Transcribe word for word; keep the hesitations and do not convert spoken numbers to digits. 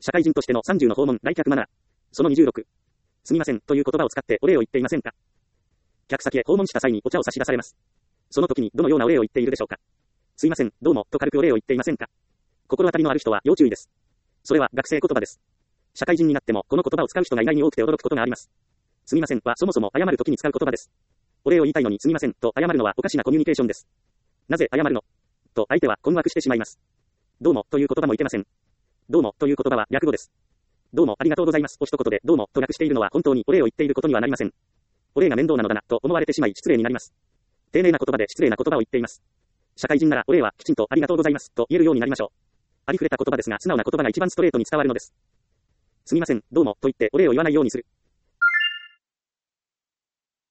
社会人としてのさんじゅうの訪問来客マナー。そのにじゅうろく。すみませんという言葉を使ってお礼を言っていませんか。客先へ訪問した際にお茶を差し出されます。その時にどのようなお礼を言っているでしょうか。すいません、どうもと軽くお礼を言っていませんか。心当たりのある人は要注意です。それは学生言葉です。社会人になってもこの言葉を使う人が意外に多くて驚くことがあります。すみませんはそもそも謝る時に使う言葉です。お礼を言いたいのにすみませんと謝るのはおかしなコミュニケーションです。なぜ謝るのと相手は困惑してしまいます。どうもという言葉もいけません。どうもという言葉は略語です。どうもありがとうございますと一言でどうもと略しているのは本当にお礼を言っていることにはなりません。お礼が面倒なのだなと思われてしまい失礼になります。丁寧な言葉で失礼な言葉を言っています。社会人ならお礼はきちんとありがとうございますと言えるようになりましょう。ありふれた言葉ですが素直な言葉が一番ストレートに伝わるのです。すみません、どうもと言ってお礼を言わないようにする。